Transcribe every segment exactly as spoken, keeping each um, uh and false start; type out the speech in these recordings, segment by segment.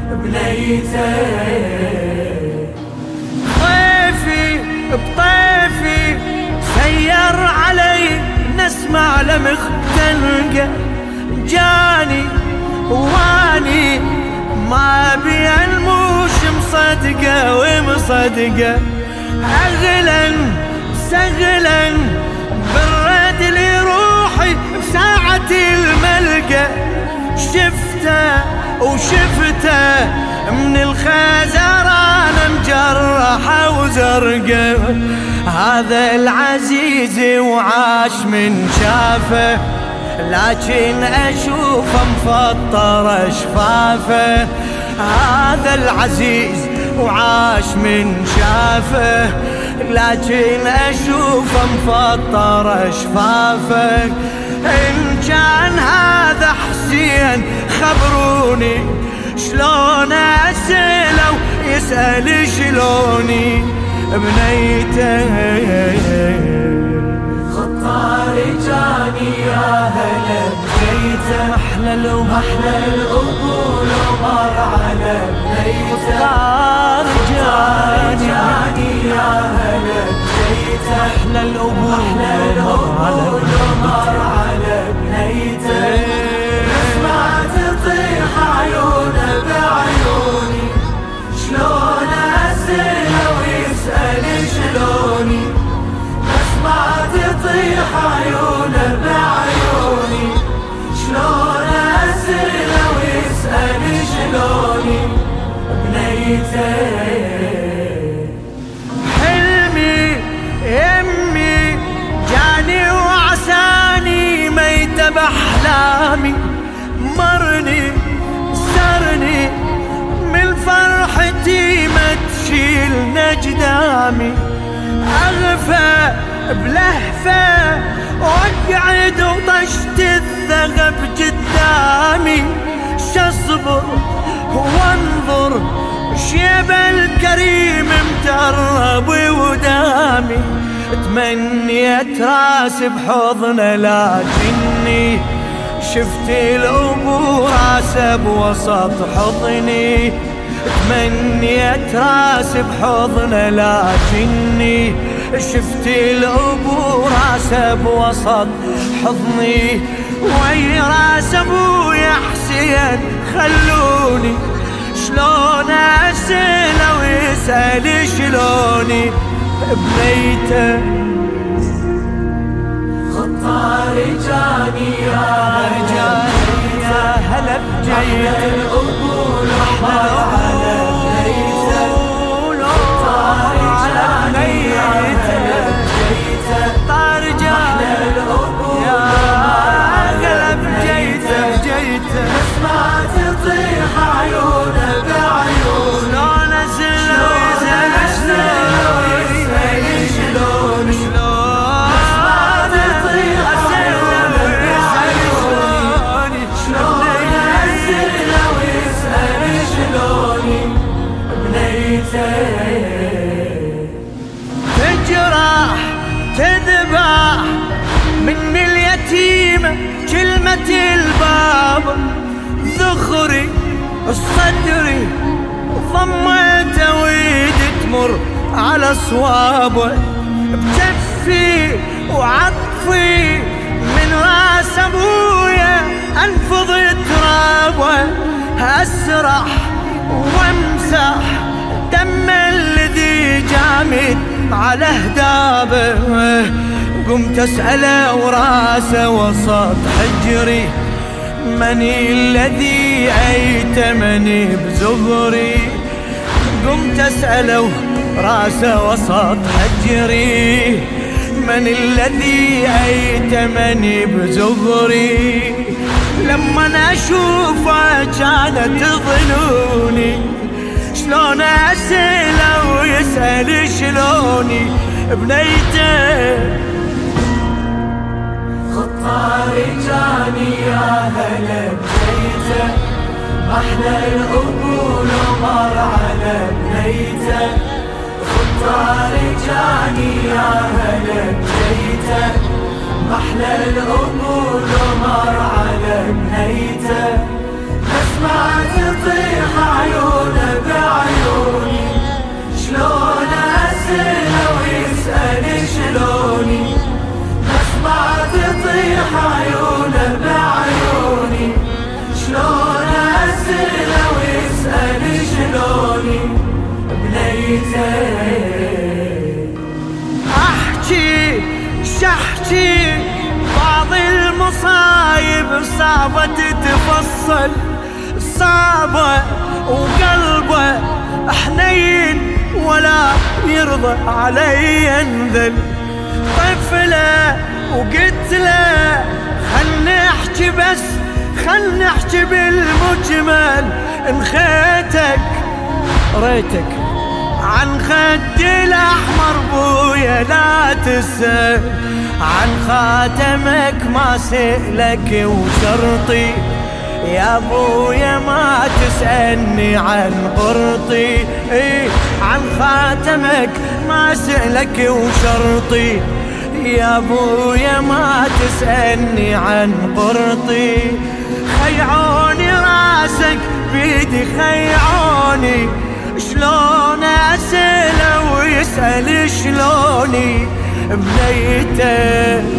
بنيته. طيفي بطيفي سير علي نسمع لمخ تلقى، جاني واني ما بي الموش مصدقه ومصدقه. اغلا سغلا برد لي روحي بساعة الملقى، شفته وشفته من الخزران مجرحة وزرقة. هذا العزيز وعاش من شافه، لكن اشوفه مفطر شفافه. هذا العزيز وعاش من شافه، لكن اشوفه مفطر شفافه. ان كان هذا حسين خبروني، شلون اسأله ويسأل شلوني بنيته. خطاري جاني يا هلا بنيته، احلى احلى القبول ومر على بنيته. خطاري جاني يا هلا بنيته، احلى القبول ومر على بنيته. اسمع تطيح عيونه بعيوني، شلون اسأله ويسأل شلوني. اسمع تطيح عيونه بعيوني، شلون اسأله ويسأل شلوني بنيته. حلمي يمي جاني وعساني ميت بأحلامي، مرني سرني من فرحتي ما تشيل نجدامي. أغفى بلهفة واقعد وطشت الثغب قدامي، شصبر وانظر شيب الكريم مترب ودامي. تمنيت راس بحضنه لكني شفت الأبو راسه بوسط حضني. تمنيت راس بحضنه لكني شفت الأبو راسه بوسط حضني. وي راس ابويا حسين خلوني، شلون اسأله ويسأل شلوني بنيته. خطاري جاني يا رجال يا هلا بجيته، القبول ومر على بنيته. خطاري جاني يا هلا بجيته، طار رجال يا هلا بجيته بجيته. اسمع تطيح عيونه بعيوني، شلون اسأله ويسأل شلوني. شلون تطيح عيونه بعيوني، شلون اسأله ويسأل شلوني بنيته. تجرح تذبح من اليتيمة كلمة البابا، ذخري الصدري ضمته ويد تمر على صوابه. بجفي وعطفي من راس ابويا انفض ترابه. اسرح وامسح دم الذي جامد على هدابه. قمت اسأله وراسه وسط حجري، من الذي ايتمني بزهري. قمت اسأله وراسه وسط حجري، من الذي ايتمني بزهري. لما اشوفه كانت ظنوني، شلون اسأله ويسأل شلوني بنيته. خطاري جاني يا هلا بنيته، احلى القبول ومر على بنيته. خطاري جاني يا هلا بنيته، احلى القبول ومر على بنيته. ما تطيح عيونه بعيوني، شلون اسأله ويسأل شلوني، بس ما تطيح عيونه بعيوني، شلون اسأله ويسأل شلوني بنيته. احكي شحكي بعض المصايب صعبة تتفصل، صعبة وقلبه حنين ولا يرضى علي انذل. طفله وقلت له خل نحكي بس خل نحكي بالمجمل، انخيتك ريتك عن خدي الاحمر بويا لا تسأل، عن خاتمك ما سألك وشرطي يا ابويا ما تسألني عن قرطي، اي عن خاتمك ما سألك وشرطي يا ابويا ما تسألني عن قرطي. خيعوني راسك بيدي خيعوني، شلون اسأله ويسأل شلوني بنيته.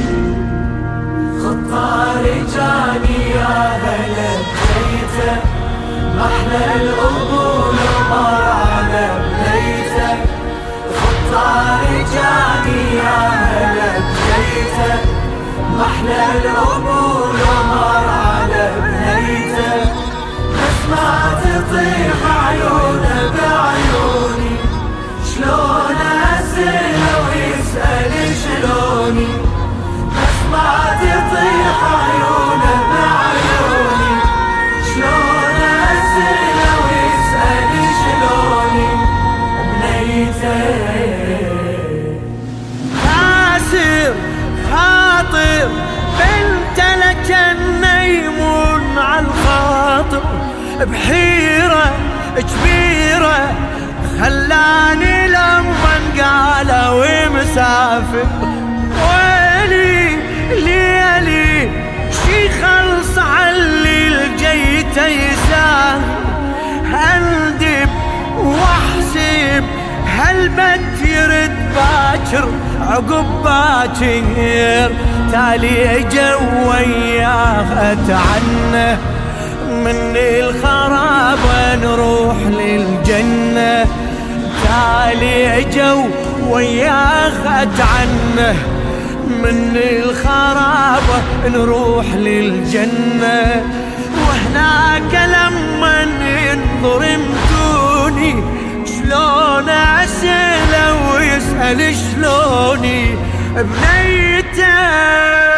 خطاري جاني يا هلا بنيته، محلى القبول ومر على بنيته. خطاري جاني يا هلا بنيته، محلى القبول ومر على بنيته، بس ما تطيح عيونه بعيوني، شلون اسأله ويسأل شلوني، بس ما تطيح عيونه بعيوني، شلون اسأله ويسأل شلوني بنيته. كاسر خاطر بنت لجنة يمون عالخاطر، بحيرة كبيرة خلاني لما قال ومسافر. ويلي ليلي شي خلص علي الجيته يسافر، اندب واحسب هالبت يرد باكر عقب باكر، تالي اجا وياه اتعنه من الخراب نروح للجنة، تالي اجوا وياه اتعنه من الخراب نروح للجنة. وهناك لما ينظر مدوني شلون اسأله ويسأل شلوني بنيته.